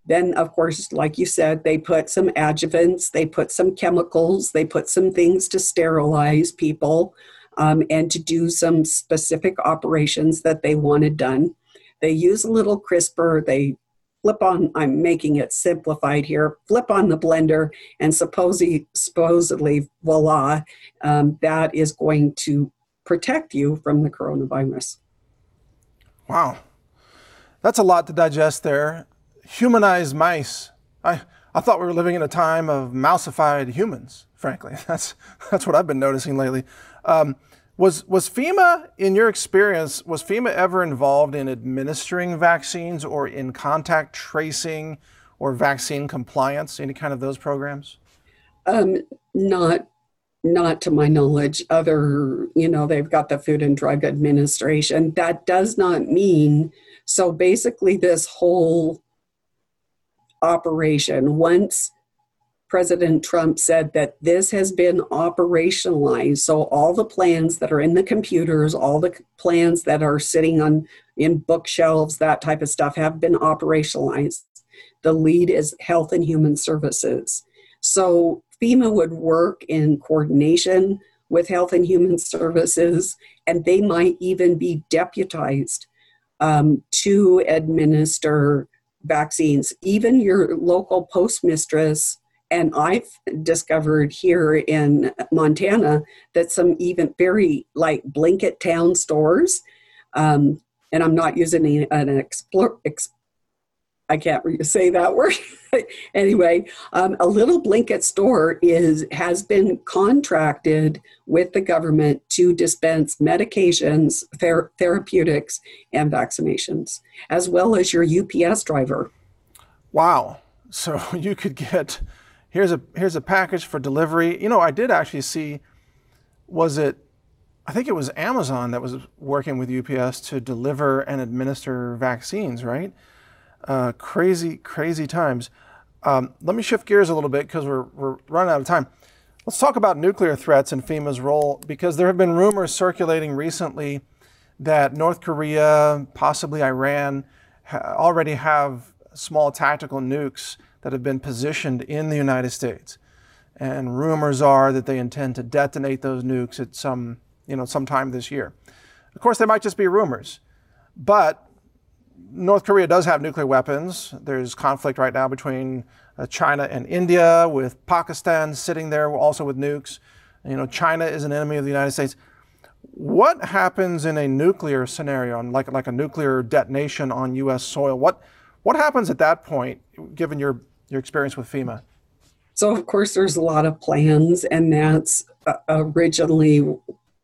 Then, of course, like you said, they put some adjuvants, they put some chemicals, they put some things to sterilize people um, and to do some specific operations that they wanted done. They use a little CRISPR, they flip on, I'm making it simplified here, flip on the blender, and supposedly, supposedly voila, um, that is going to protect you from the coronavirus. Wow. That's a lot to digest there. Humanized mice. I, I thought we were living in a time of mouseified humans, frankly. That's, that's what I've been noticing lately. Um, was, was FEMA, in your experience, was FEMA ever involved in administering vaccines or in contact tracing or vaccine compliance, any kind of those programs? Um, not Not to my knowledge. Other, you know, they've got the Food and Drug Administration. That does not mean, so basically this whole operation, once President Trump said that this has been operationalized, so all the plans that are in the computers, all the plans that are sitting on in bookshelves, that type of stuff have been operationalized. The lead is Health and Human Services. So FEMA would work in coordination with Health and Human Services, and they might even be deputized um, to administer vaccines. Even your local postmistress, and I've discovered here in Montana that some even very like blanket town stores, um, and I'm not using an explore, ex, I can't say that word. Anyway, um, a little blanket store is has been contracted with the government to dispense medications, ther- therapeutics, and vaccinations, as well as your U P S driver. Wow. So you could get, here's a here's a package for delivery. You know, I did actually see, was it, I think it was Amazon that was working with U P S to deliver and administer vaccines, right? Uh, crazy, crazy times. Um, let me shift gears a little bit because we're, we're running out of time. Let's talk about nuclear threats and FEMA's role, because there have been rumors circulating recently that North Korea, possibly Iran, ha- already have small tactical nukes that have been positioned in the United States. And rumors are that they intend to detonate those nukes at some, you know, sometime this year. Of course, they might just be rumors, but North Korea does have nuclear weapons. There's conflict right now between uh, China and India, with Pakistan sitting there also with nukes. You know, China is an enemy of the United States. What happens in a nuclear scenario, like like a nuclear detonation on U S soil? What what happens at that point, given your your experience with FEMA? So of course, there's a lot of plans, and that's uh, originally.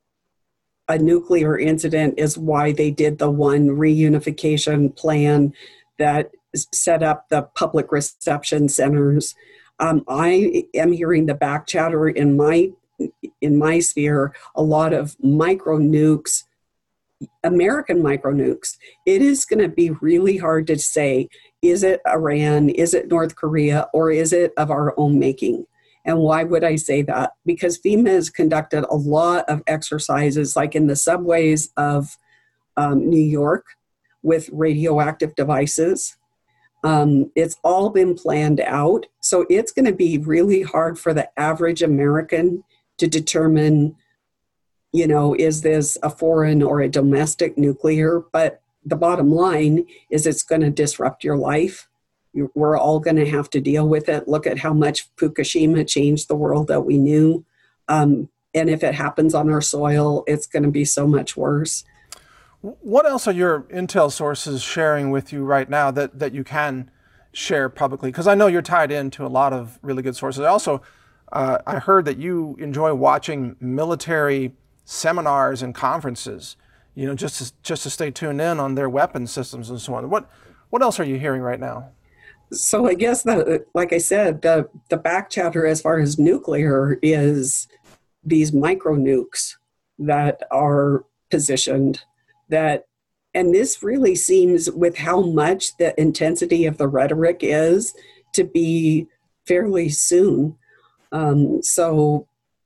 A nuclear incident is why they did the one reunification plan that set up the public reception centers. Um, I am hearing the back chatter in my in my sphere, a lot of micro nukes, American micro nukes. It is going to be really hard to say, is it Iran, is it North Korea, or is it of our own making? And why would I say that? Because FEMA has conducted a lot of exercises, like in the subways of um, New York with radioactive devices. Um, it's all been planned out. So it's going to be really hard for the average American to determine, you know, is this a foreign or a domestic nuclear? But the bottom line is it's going to disrupt your life. We're all going to have to deal with it. Look at how much Fukushima changed the world that we knew. Um, and if it happens on our soil, it's going to be so much worse. What else are your intel sources sharing with you right now that, that you can share publicly? Because I know you're tied into a lot of really good sources. Also, uh, I heard that you enjoy watching military seminars and conferences, you know, just to, just to stay tuned in on their weapon systems and so on. What, what else are you hearing right now? So I guess that, like I said, the, the back chatter as far as nuclear is these micro nukes that are positioned that, and this really seems, with how much the intensity of the rhetoric is, to be fairly soon. Um, so,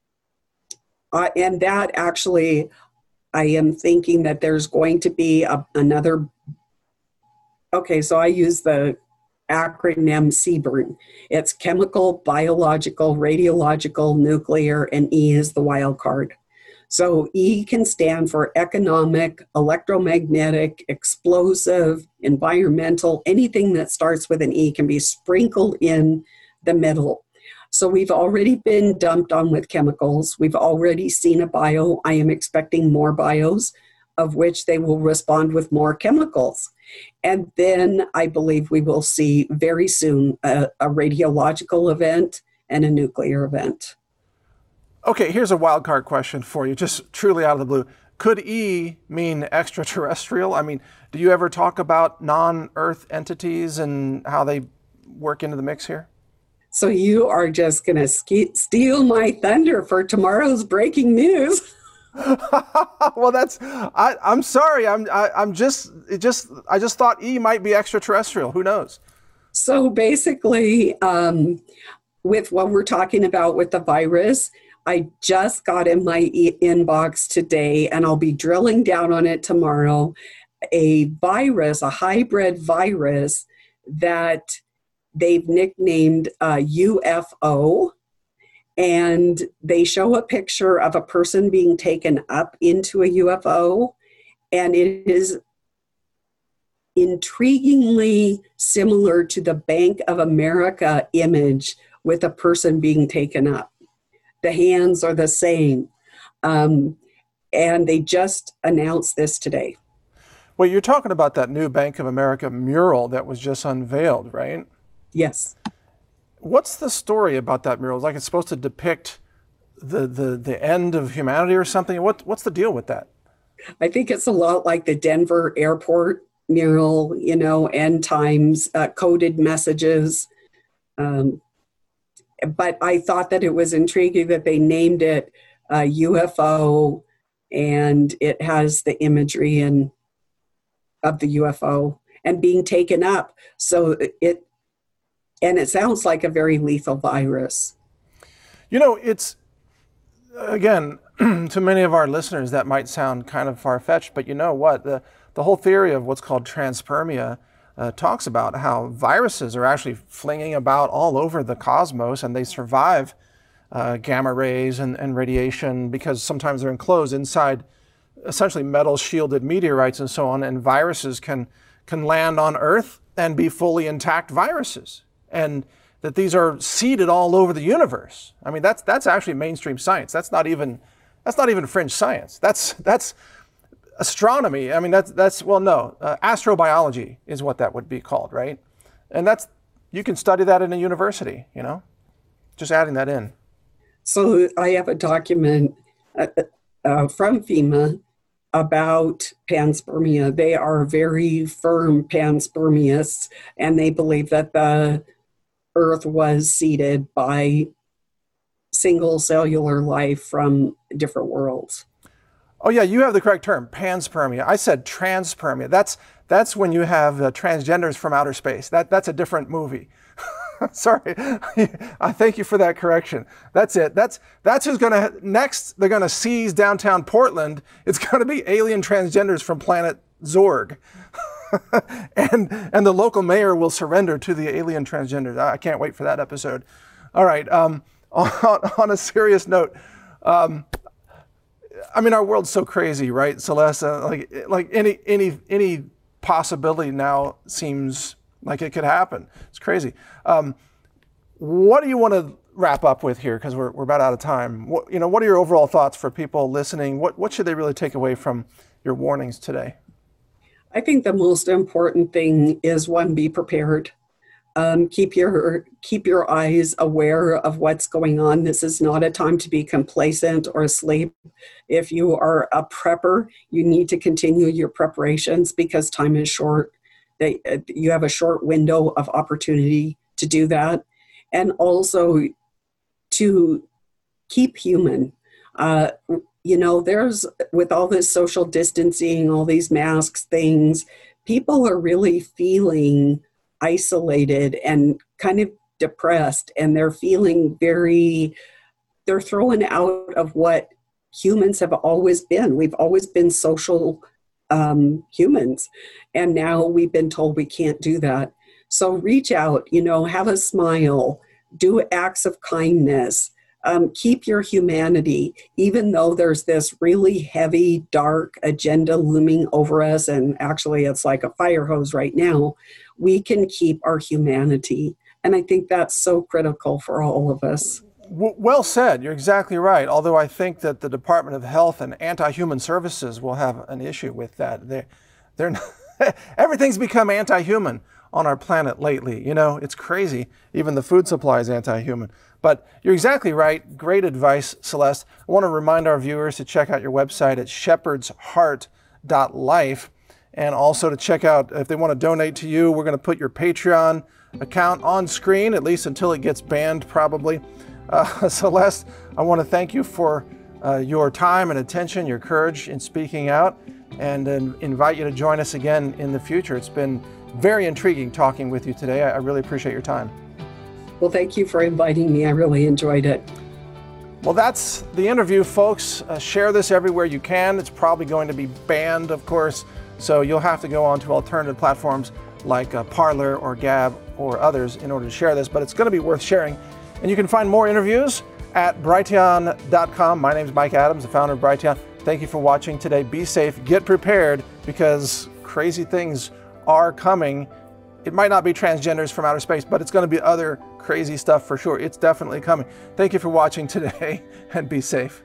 uh, and that actually, I am thinking that there's going to be a, another, okay, so I use the acronym C B R N. It's chemical, biological, radiological, nuclear, and E is the wild card. So E can stand for economic, electromagnetic, explosive, environmental, anything that starts with an E can be sprinkled in the middle. So we've already been dumped on with chemicals. We've already seen a bio. I am expecting more bios, of which they will respond with more chemicals. And then I believe we will see very soon a, a radiological event and a nuclear event. Okay, here's a wild card question for you, just truly out of the blue. Could E mean extraterrestrial? I mean, do you ever talk about non-Earth entities and how they work into the mix here? So you are just going to steal my thunder for tomorrow's breaking news. Well, that's, I, I'm sorry. I'm, I, I'm just, it just, I just thought E might be extraterrestrial. Who knows? So basically, um, with what we're talking about with the virus, I just got in my e- inbox today, and I'll be drilling down on it tomorrow, a virus, a hybrid virus that they've nicknamed uh, U F O. And they show a picture of a person being taken up into a U F O, and it is intriguingly similar to the Bank of America image with a person being taken up. The hands are the same. Um, and they just announced this today. Well, you're talking about that new Bank of America mural that was just unveiled, right? Yes. What's the story about that mural? It's like it's supposed to depict the, the, the end of humanity or something. What, what's the deal with that? I think it's a lot like the Denver airport mural, you know, end times, uh, coded messages. Um, but I thought that it was intriguing that they named it uh, U F O, and it has the imagery and of the U F O and being taken up. So it, and it sounds like a very lethal virus. You know, it's, again, to many of our listeners, that might sound kind of far-fetched, but you know what? The, the whole theory of what's called transpermia uh, talks about how viruses are actually flinging about all over the cosmos, and they survive uh, gamma rays and, and radiation because sometimes they're enclosed inside essentially metal-shielded meteorites and so on, and viruses can, can land on Earth and be fully intact viruses. And that these are seeded all over the universe. I mean, that's that's actually mainstream science. That's not even that's not even fringe science. That's that's astronomy. I mean, that's that's well, no, uh, astrobiology is what that would be called, right? And that's, you can study that in a university. You know, just adding that in. So I have a document uh, uh, from FEMA about panspermia. They are very firm panspermists, and they believe that the Earth was seeded by single cellular life from different worlds. Oh yeah, you have the correct term, panspermia. I said transpermia. That's that's when you have uh, transgenders from outer space. That that's a different movie. Sorry, I thank you for that correction. That's it. That's that's who's gonna next. They're gonna seize downtown Portland. It's gonna be alien transgenders from planet Zorg. and and the local mayor will surrender to the alien transgenders. I can't wait for that episode. All right. Um, on, on a serious note, um, I mean, our world's so crazy, right, Celeste? Uh, like like any any any possibility now seems like it could happen. It's crazy. Um, what do you want to wrap up with here? Because we're we're about out of time. What, you know, what are your overall thoughts for people listening? What what should they really take away from your warnings today? I think the most important thing is, one, be prepared. Um, keep your keep your eyes aware of what's going on. This is not a time to be complacent or asleep. If you are a prepper, you need to continue your preparations because time is short. They, you have a short window of opportunity to do that. And also to keep human. Uh, You know, there's, with all this social distancing, all these masks things, people are really feeling isolated and kind of depressed, and they're feeling very, they're thrown out of what humans have always been. We've always been social um, humans, and now we've been told we can't do that. So reach out, you know, have a smile, do acts of kindness, um, keep your humanity, even though there's this really heavy, dark agenda looming over us, and actually it's like a fire hose right now, we can keep our humanity. And I think that's so critical for all of us. Well said. You're exactly right. Although I think that the Department of Health and Anti-Human Services will have an issue with that. They're, they're not, everything's become anti-human on our planet lately. You know, it's crazy. Even the food supply is anti-human. But you're exactly right. Great advice, Celeste. I want to remind our viewers to check out your website at shepherds heart dot life, and also to check out, if they want to donate to you, we're going to put your Patreon account on screen, at least until it gets banned, probably. Uh, Celeste, I want to thank you for uh, your time and attention, your courage in speaking out, and uh, invite you to join us again in the future. It's been very intriguing talking with you today. I, I really appreciate your time. Well, thank you for inviting me. I really enjoyed it. Well, that's the interview, folks. Uh, share this everywhere you can. It's probably going to be banned, of course, so you'll have to go on to alternative platforms like uh, Parler or Gab or others in order to share this, but it's going to be worth sharing. And you can find more interviews at Brighteon dot com. My name is Mike Adams, the founder of Brighteon. Thank you for watching today. Be safe, get prepared, because crazy things are coming. It might not be transgenders from outer space, but it's going to be other crazy stuff for sure. It's definitely coming. Thank you for watching today, and be safe.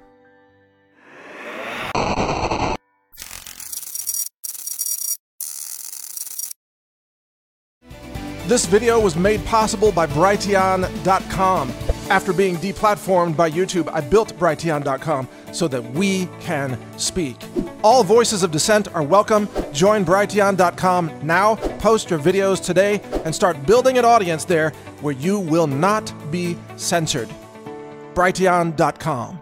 This video was made possible by Brighteon dot com. After being deplatformed by YouTube, I built Brighteon dot com so that we can speak. All voices of dissent are welcome. Join Brighteon dot com now, post your videos today, and start building an audience there where you will not be censored. Brighteon dot com.